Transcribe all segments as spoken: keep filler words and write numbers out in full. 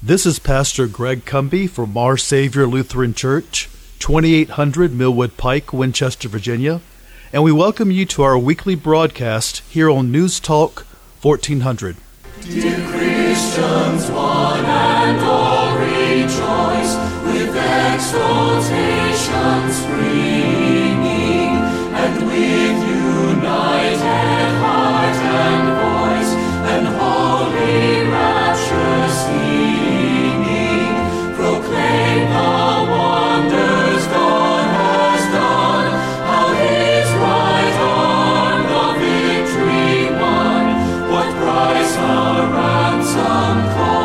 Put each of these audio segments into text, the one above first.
This is Pastor Greg Cumby from Our Savior Lutheran Church, twenty-eight hundred Millwood Pike, Winchester, Virginia, and we welcome you to our weekly broadcast here on News Talk fourteen hundred. Dear Christians, one and all rejoice with exaltation springing, and with united heart and voice and holy rapture singing, proclaim the wonders God has done, how His right arm the victory won, what price our ransom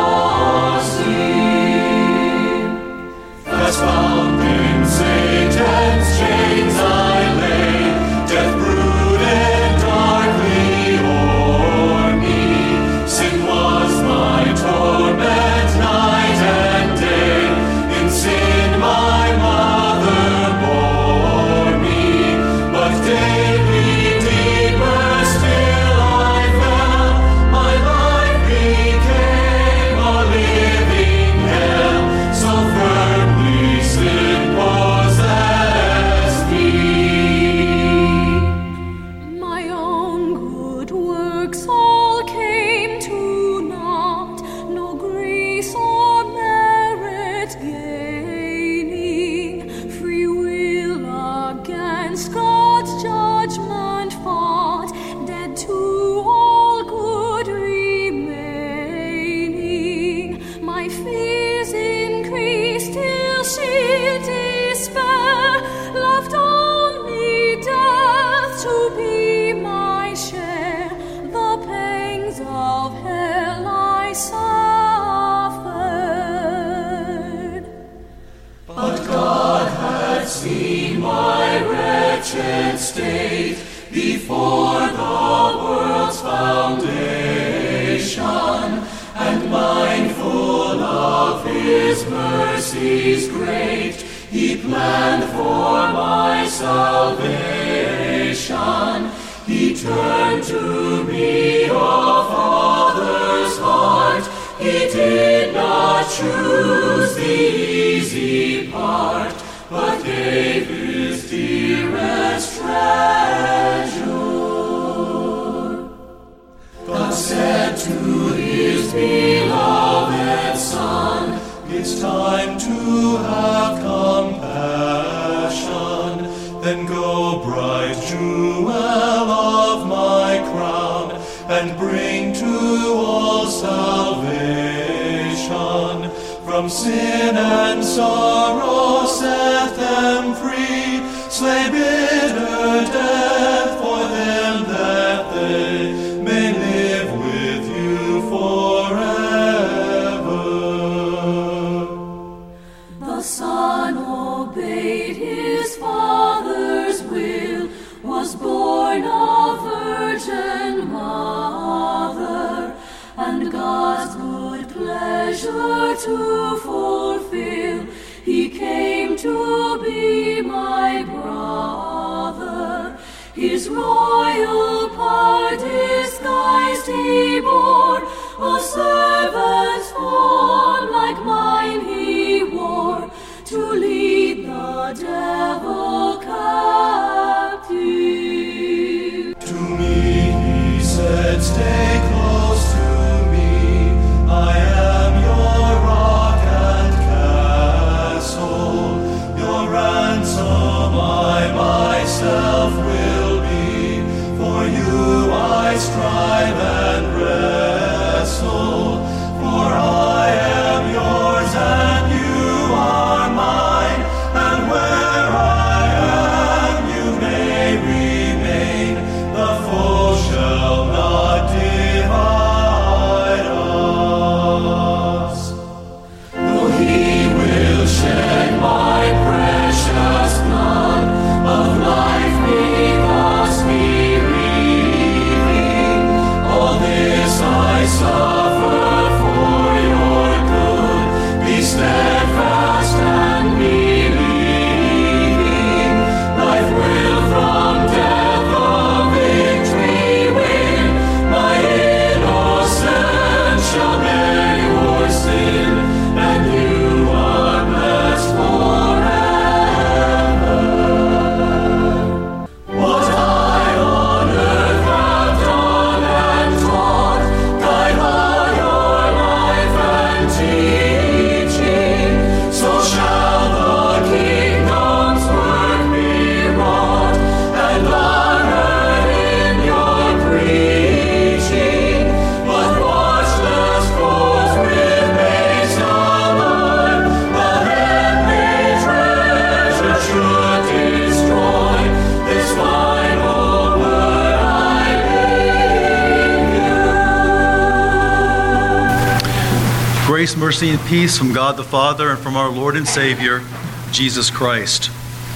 costing. Fast bound in Satan's chains I lay, death brooded darkly o'er me. Sin was my torment night and day, in sin my mother bore me. But daily deeper still I fell, my life became a living hell, so firmly sin possessed me. My own good works all came to naught, no grace or merit gaining. Free will against God's judgment fought, dead to all good remaining. My fears increased till she despair, left only death to be my share. The pangs of hell I suffered. But God had seen my wretched state before the world's foundation, and mindful of His mercies great, He planned for my salvation. He turned to me a father's heart. He did not choose the easy part, but gave His dearest treasure. God said to His beloved Son, it's time to have compassion. Then go, bright jewel of my crown, and bring to all salvation. From sin and sorrow set them free, slay bitter death for them that they may live with you forever. The Son obeyed His Father's will, was born of Virgin Mother, and God's good pleasure to fulfill, He came to be my brother. His royal power disguised He bore, a servant's form like mine He wore, to lead the devil captive. To me He said, stay close to me, I am your rock and castle, your ransom I myself will be, for you I strive and wrestle, for I am Grace, mercy, and peace from God the Father and from our Lord and Savior, Jesus Christ.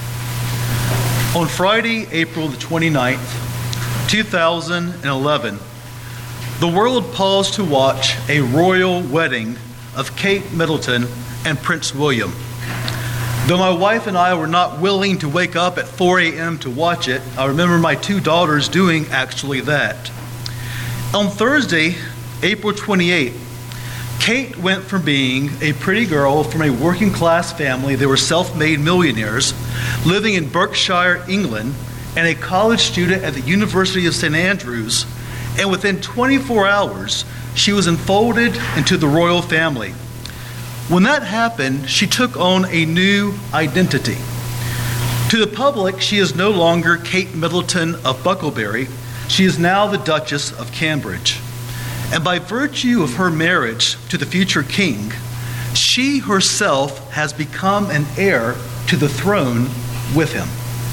On Friday, April the twenty-ninth, two thousand eleven, the world paused to watch a royal wedding of Kate Middleton and Prince William. Though my wife and I were not willing to wake up at four a.m. to watch it, I remember my two daughters doing actually that. On Thursday, April twenty-eighth, Kate went from being a pretty girl from a working class family. They were self-made millionaires living in Berkshire, England, and a college student at the University of Saint Andrews. And within twenty-four hours, she was enfolded into the royal family. When that happened, she took on a new identity. To the public, she is no longer Kate Middleton of Bucklebury. She is now the Duchess of Cambridge. And by virtue of her marriage to the future king, she herself has become an heir to the throne with him.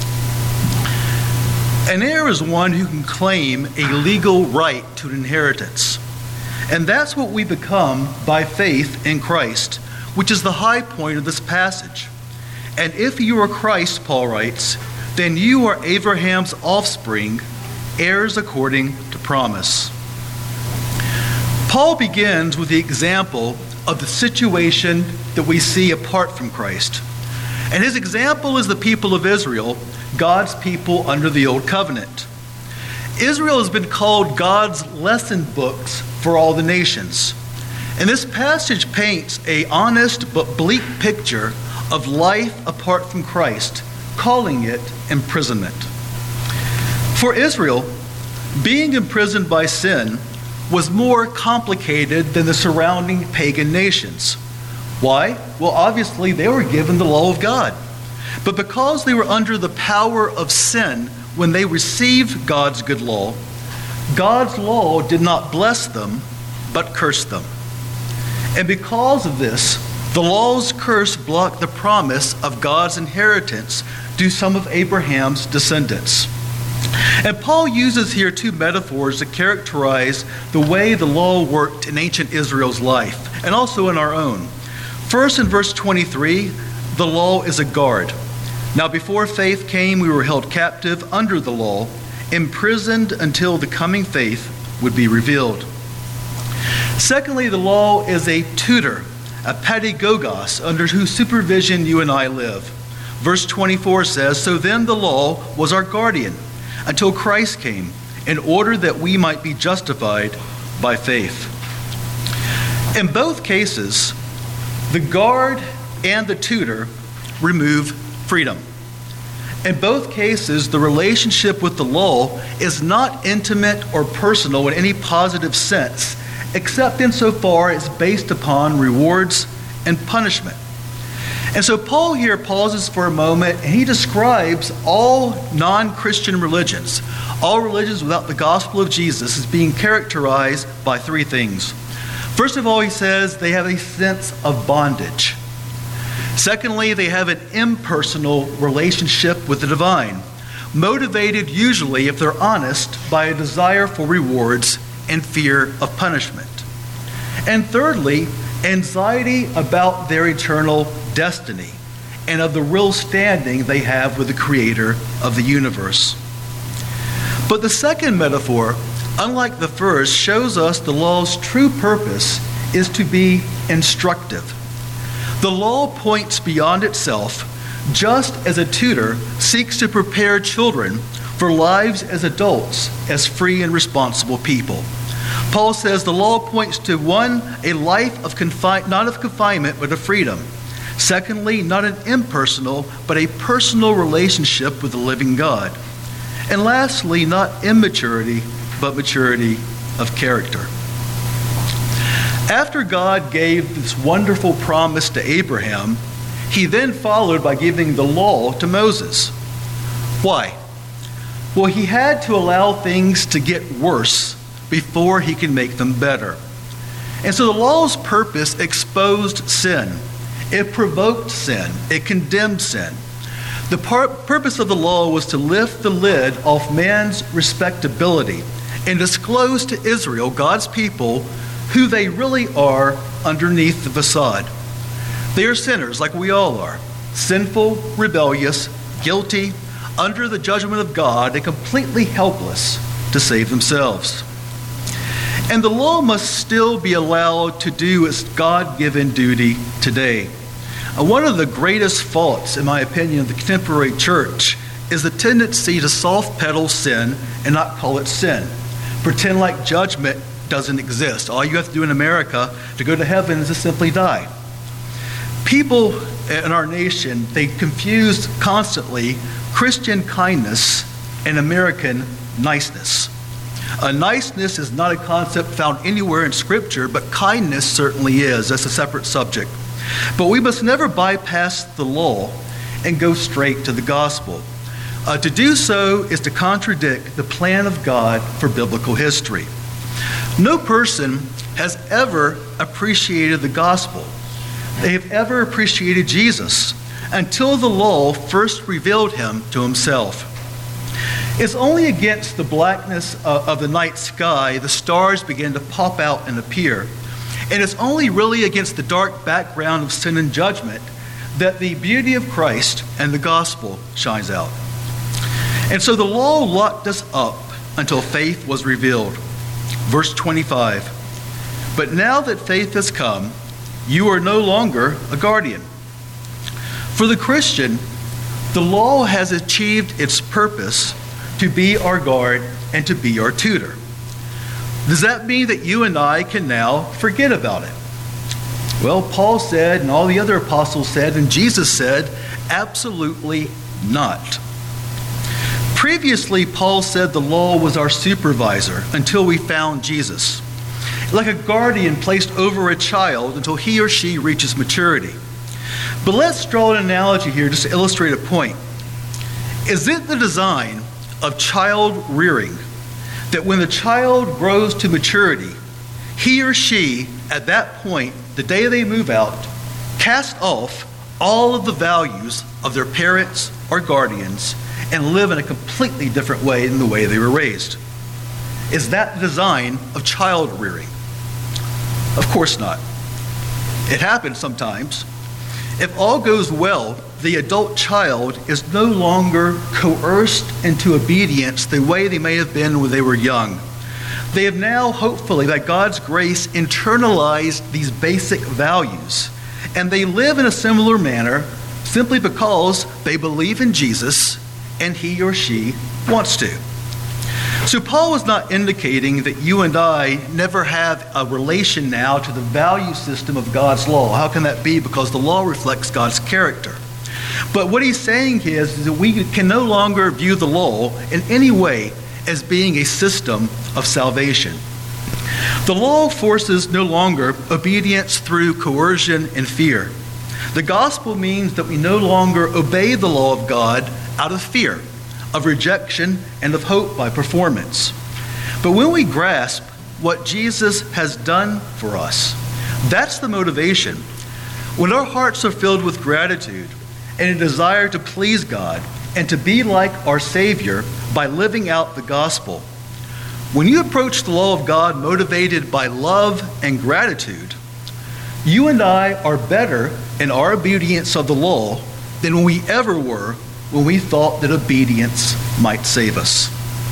An heir is one who can claim a legal right to an inheritance. And that's what we become by faith in Christ, which is the high point of this passage. And if you are Christ, Paul writes, then you are Abraham's offspring, heirs according to promise. Paul begins with the example of the situation that we see apart from Christ. And his example is the people of Israel, God's people under the Old Covenant. Israel has been called God's lesson books for all the nations. And this passage paints an honest but bleak picture of life apart from Christ, calling it imprisonment. For Israel, being imprisoned by sin was more complicated than the surrounding pagan nations. Why? Well, obviously they were given the law of God. But because they were under the power of sin when they received God's good law, God's law did not bless them, but cursed them. And because of this, the law's curse blocked the promise of God's inheritance to some of Abraham's descendants. And Paul uses here two metaphors to characterize the way the law worked in ancient Israel's life, and also in our own. First, in verse twenty-three, the law is a guard. Now, before faith came, we were held captive under the law, imprisoned until the coming faith would be revealed. Secondly, the law is a tutor, a pedagogos, under whose supervision you and I live. Verse twenty-four says, "So then the law was our guardian until Christ came, in order that we might be justified by faith." In both cases, the guard and the tutor remove freedom. In both cases, the relationship with the law is not intimate or personal in any positive sense, except insofar as it's based upon rewards and punishment. And so Paul here pauses for a moment, and he describes all non-Christian religions, all religions without the gospel of Jesus, as being characterized by three things. First of all, he says they have a sense of bondage. Secondly, they have an impersonal relationship with the divine, motivated usually, if they're honest, by a desire for rewards and fear of punishment. And thirdly, anxiety about their eternal destiny and of the real standing they have with the Creator of the universe. But the second metaphor, unlike the first, shows us the law's true purpose is to be instructive. The law points beyond itself, just as a tutor seeks to prepare children for lives as adults, as free and responsible people. Paul says the law points to, one, a life of confine, not of confinement, but of freedom. Secondly, not an impersonal, but a personal relationship with the living God. And lastly, not immaturity, but maturity of character. After God gave this wonderful promise to Abraham, he then followed by giving the law to Moses. Why? Well, he had to allow things to get worse before he could make them better. And so the law's purpose exposed sin. It provoked sin. It condemned sin. The par- purpose of the law was to lift the lid off man's respectability and disclose to Israel, God's people, who they really are underneath the facade. They are sinners like we all are, sinful, rebellious, guilty, under the judgment of God, and completely helpless to save themselves. And the law must still be allowed to do its God-given duty today. Uh, one of the greatest faults, in my opinion, of the contemporary church is the tendency to soft-pedal sin and not call it sin. Pretend like judgment doesn't exist. All you have to do in America to go to heaven is to simply die. People in our nation, they confuse constantly Christian kindness and American niceness. A niceness is not a concept found anywhere in Scripture, but kindness certainly is. That's a separate subject. But we must never bypass the law and go straight to the gospel. Uh, to do so is to contradict the plan of God for biblical history. No person has ever appreciated the gospel. They have ever appreciated Jesus until the law first revealed him to himself. It's only against the blackness of, of the night sky the stars begin to pop out and appear. And it's only really against the dark background of sin and judgment that the beauty of Christ and the gospel shines out. And so the law locked us up until faith was revealed. Verse twenty-five, but now that faith has come, you are no longer a guardian. For the Christian, the law has achieved its purpose to be our guard and to be our tutor. Does that mean that you and I can now forget about it? Well, Paul said, and all the other apostles said, and Jesus said, absolutely not. Previously, Paul said the law was our supervisor until we found Jesus, like a guardian placed over a child until he or she reaches maturity. But let's draw an analogy here just to illustrate a point. Is it the design of child rearing that when the child grows to maturity, he or she, at that point, the day they move out, cast off all of the values of their parents or guardians and live in a completely different way than the way they were raised? Is that the design of child rearing? Of course not. It happens sometimes. If all goes well, the adult child is no longer coerced into obedience the way they may have been when they were young. They have now, hopefully, by God's grace, internalized these basic values. And they live in a similar manner simply because they believe in Jesus and he or she wants to. So Paul is not indicating that you and I never have a relation now to the value system of God's law. How can that be? Because the law reflects God's character. But what he's saying here is that we can no longer view the law in any way as being a system of salvation. The law forces no longer obedience through coercion and fear. The gospel means that we no longer obey the law of God out of fear, of rejection, and of hope by performance. But when we grasp what Jesus has done for us, that's the motivation. When our hearts are filled with gratitude and a desire to please God and to be like our Savior by living out the gospel, when you approach the law of God motivated by love and gratitude, you and I are better in our obedience of the law than we ever were when we thought that obedience might save us.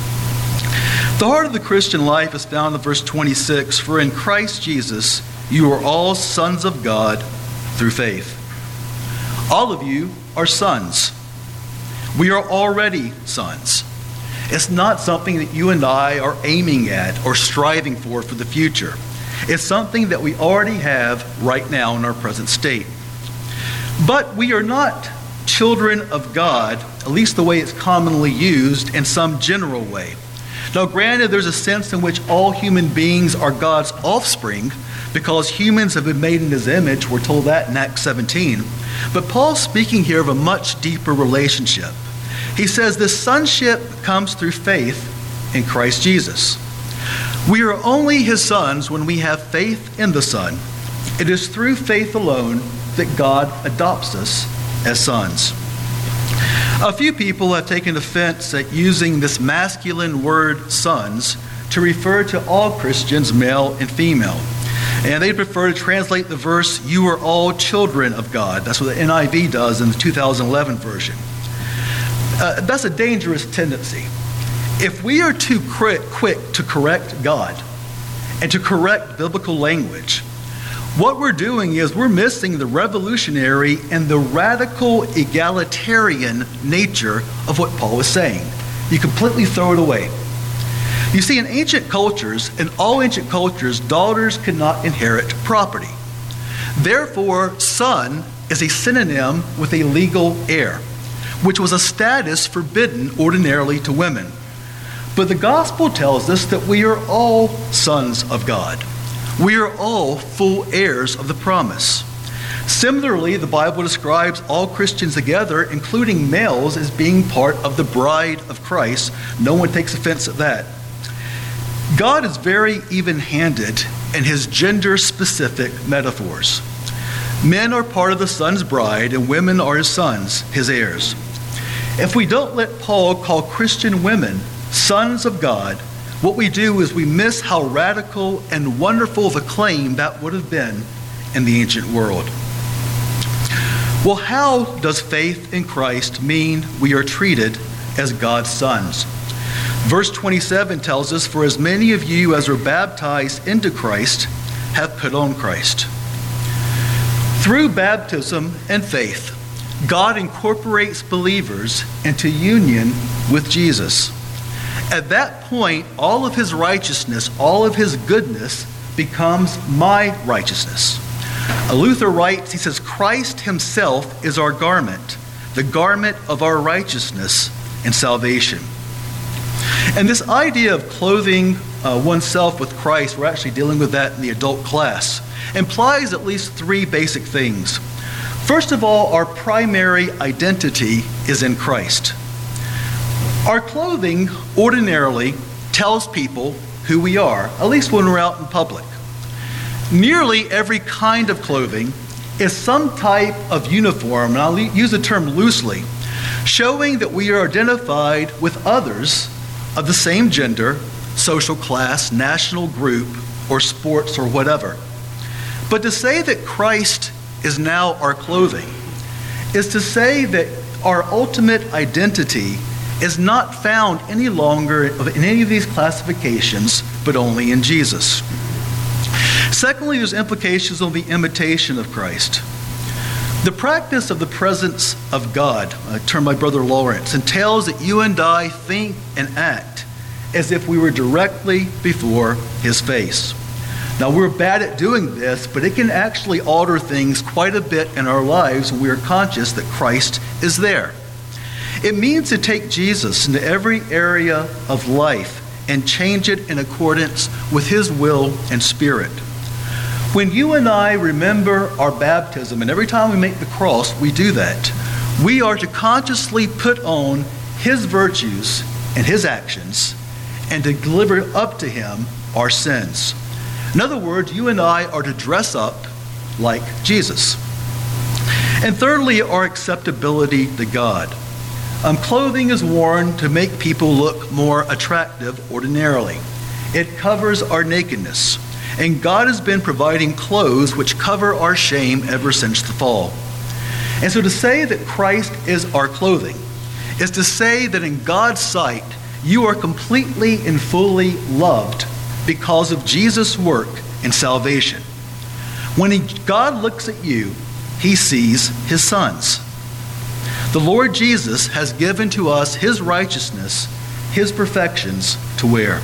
The heart of the Christian life is found in verse twenty-six, for in Christ Jesus you are all sons of God through faith. All of you are sons. We are already sons. It's not something that you and I are aiming at or striving for for the future. It's something that we already have right now in our present state. But we are not children of God, at least the way it's commonly used, in some general way. Now, granted, there's a sense in which all human beings are God's offspring because humans have been made in his image. We're told that in Acts seventeen. But Paul's speaking here of a much deeper relationship. He says this sonship comes through faith in Christ Jesus. We are only his sons when we have faith in the Son. It is through faith alone that God adopts us as sons. A few people have taken offense at using this masculine word sons to refer to all Christians, male and female. And they prefer to translate the verse, "You are all children of God." That's what the N I V does in the two thousand eleven version. Uh, that's a dangerous tendency. If we are too quick, quick to correct God and to correct biblical language, what we're doing is we're missing the revolutionary and the radical egalitarian nature of what Paul is saying. You completely throw it away. You see, in ancient cultures, in all ancient cultures, daughters could not inherit property. Therefore, son is a synonym with a legal heir, which was a status forbidden ordinarily to women. But the gospel tells us that we are all sons of God. We are all full heirs of the promise. Similarly, the Bible describes all Christians together, including males, as being part of the bride of Christ. No one takes offense at that. God is very even-handed in his gender-specific metaphors. Men are part of the son's bride, and women are his sons, his heirs. If we don't let Paul call Christian women sons of God, what we do is we miss how radical and wonderful the claim that would have been in the ancient world. Well, how does faith in Christ mean we are treated as God's sons? Verse twenty-seven tells us, "For as many of you as are baptized into Christ have put on Christ." Through baptism and faith, God incorporates believers into union with Jesus. At that point, all of his righteousness, all of his goodness becomes my righteousness. Luther writes, he says, "Christ himself is our garment, the garment of our righteousness and salvation." And this idea of clothing uh, oneself with Christ, we're actually dealing with that in the adult class, implies at least three basic things. First of all, our primary identity is in Christ. Our clothing ordinarily tells people who we are, at least when we're out in public. Nearly every kind of clothing is some type of uniform, and I'll use the term loosely, showing that we are identified with others of the same gender, social class, national group, or sports, or whatever. But to say that Christ is now our clothing is to say that our ultimate identity is not found any longer in any of these classifications, but only in Jesus. Secondly, there's implications on the imitation of Christ. The practice of the presence of God, I turn my brother Lawrence, entails that you and I think and act as if we were directly before his face. Now, we're bad at doing this, but it can actually alter things quite a bit in our lives when we are conscious that Christ is there. It means to take Jesus into every area of life and change it in accordance with his will and spirit. When you and I remember our baptism, and every time we make the cross, we do that, we are to consciously put on his virtues and his actions and to deliver up to him our sins. In other words, you and I are to dress up like Jesus. And thirdly, our acceptability to God. Um, clothing is worn to make people look more attractive ordinarily. It covers our nakedness. And God has been providing clothes which cover our shame ever since the fall. And so to say that Christ is our clothing is to say that in God's sight, you are completely and fully loved because of Jesus' work in salvation. When he, God looks at you, he sees his sons. The Lord Jesus has given to us his righteousness, his perfections to wear.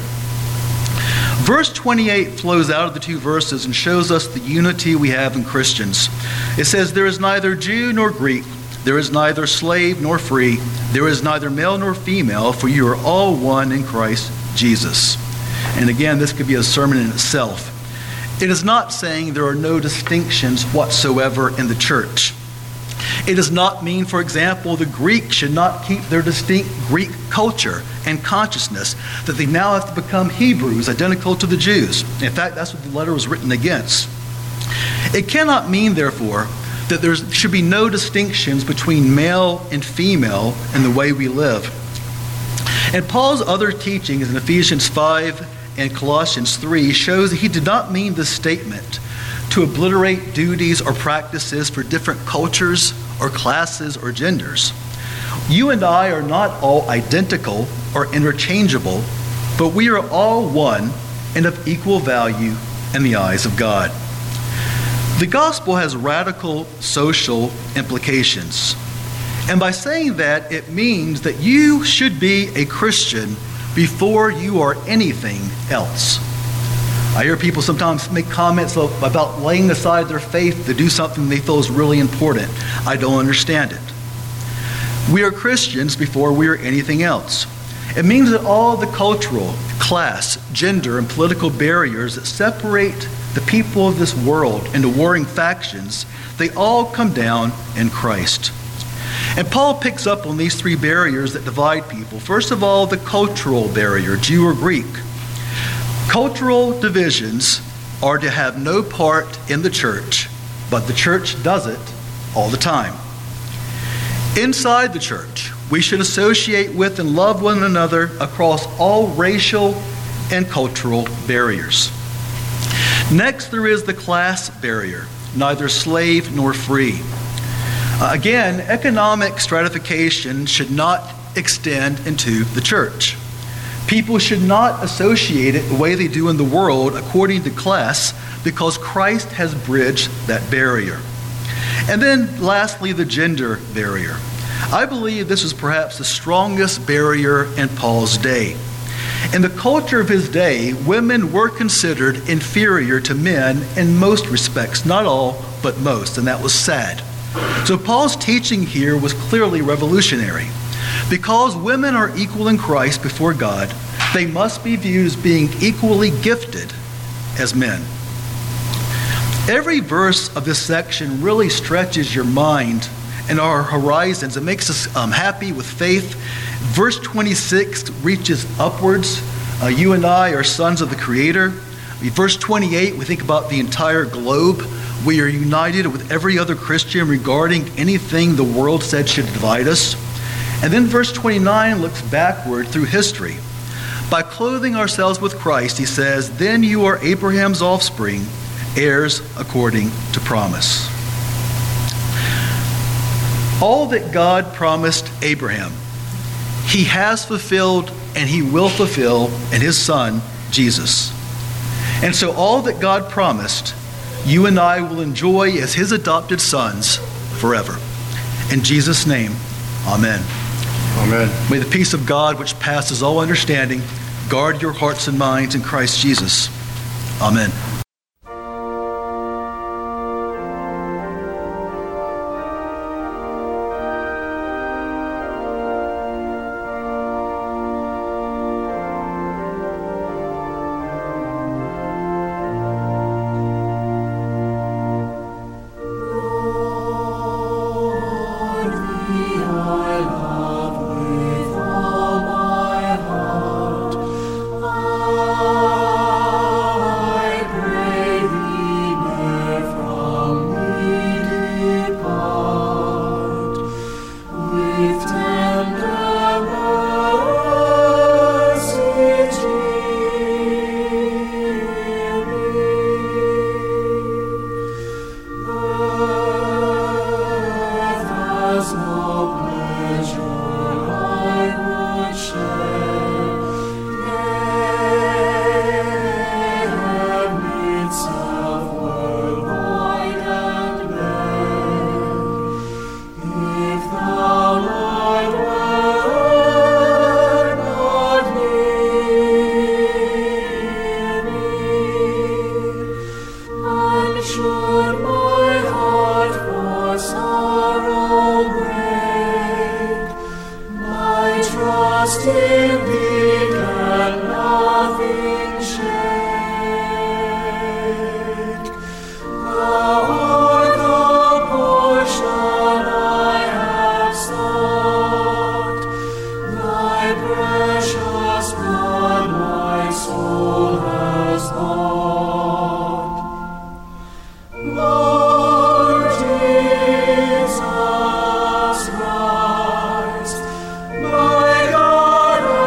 Verse twenty-eight flows out of the two verses and shows us the unity we have in Christians. It says, "There is neither Jew nor Greek, there is neither slave nor free, there is neither male nor female, for you are all one in Christ Jesus." And again, this could be a sermon in itself. It is not saying there are no distinctions whatsoever in the church. It does not mean, for example, the Greeks should not keep their distinct Greek culture and consciousness, that they now have to become Hebrews, identical to the Jews. In fact, that's what the letter was written against. It cannot mean, therefore, that there should be no distinctions between male and female in the way we live. And Paul's other teachings in Ephesians five and Colossians three shows that he did not mean this statement to obliterate duties or practices for different cultures or classes or genders. You and I are not all identical or interchangeable, but we are all one and of equal value in the eyes of God. The gospel has radical social implications. And by saying that, it means that you should be a Christian before you are anything else. I hear people sometimes make comments about laying aside their faith to do something they feel is really important. I don't understand it. We are Christians before we are anything else. It means that all the cultural, class, gender, and political barriers that separate the people of this world into warring factions, they all come down in Christ. And Paul picks up on these three barriers that divide people. First of all, the cultural barrier, Jew or Greek. Cultural divisions are to have no part in the church, but the church does it all the time. Inside the church, we should associate with and love one another across all racial and cultural barriers. Next, there is the class barrier, neither slave nor free. Uh, again, economic stratification should not extend into the church. People should not associate it the way they do in the world according to class, because Christ has bridged that barrier. And then lastly, the gender barrier. I believe this is perhaps the strongest barrier in Paul's day. In the culture of his day, women were considered inferior to men in most respects, not all, but most, and that was sad. So Paul's teaching here was clearly revolutionary. Because women are equal in Christ before God, they must be viewed as being equally gifted as men. Every verse of this section really stretches your mind and our horizons. It makes us um, happy with faith. Verse twenty-six reaches upwards. Uh, you and I are sons of the Creator. Verse twenty-eight, we think about the entire globe. We are united with every other Christian regarding anything the world said should divide us. And then verse twenty-nine looks backward through history. By clothing ourselves with Christ, he says, then you are Abraham's offspring, heirs according to promise. All that God promised Abraham, he has fulfilled and he will fulfill in his son, Jesus. And so all that God promised, you and I will enjoy as his adopted sons forever. In Jesus' name, amen. Amen. May the peace of God, which passes all understanding, guard your hearts and minds in Christ Jesus. Amen. God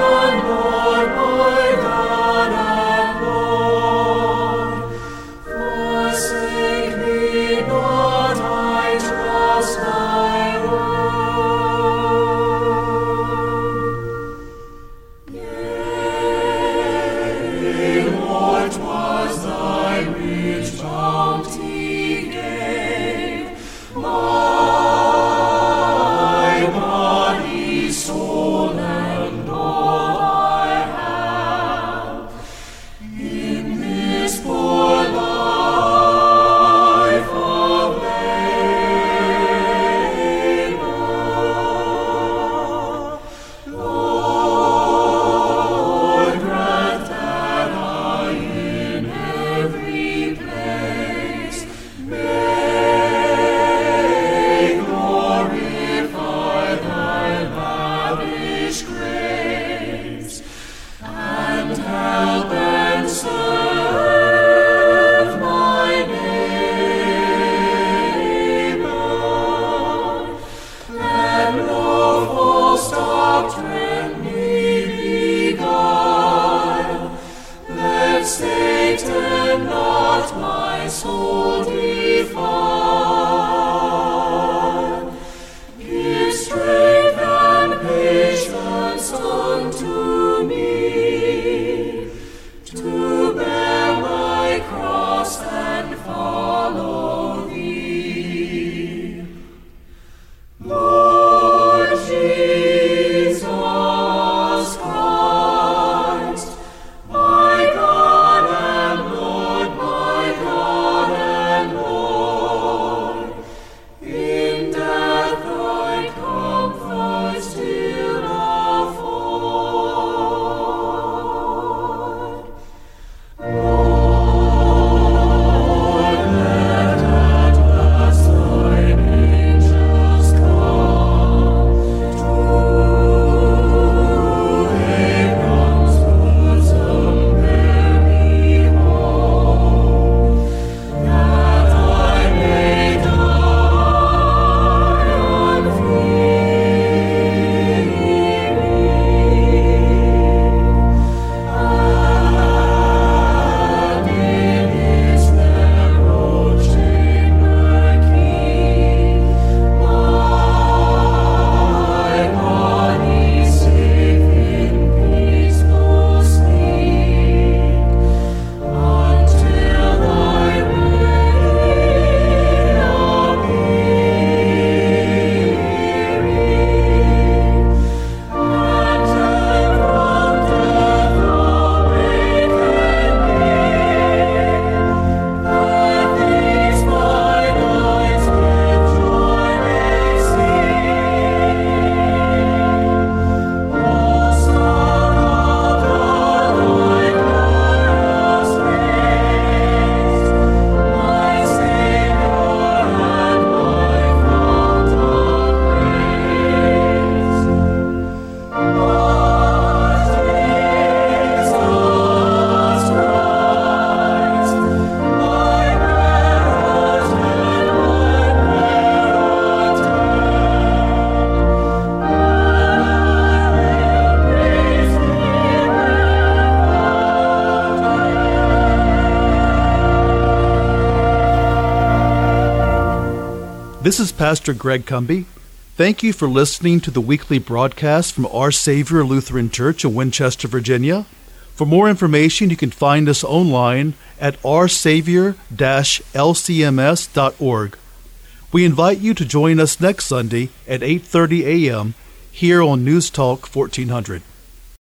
This is Pastor Greg Cumby. Thank you for listening to the weekly broadcast from Our Savior Lutheran Church in Winchester, Virginia. For more information, you can find us online at our savior dash l c m s dot org. We invite you to join us next Sunday at eight thirty a.m. here on News Talk fourteen hundred.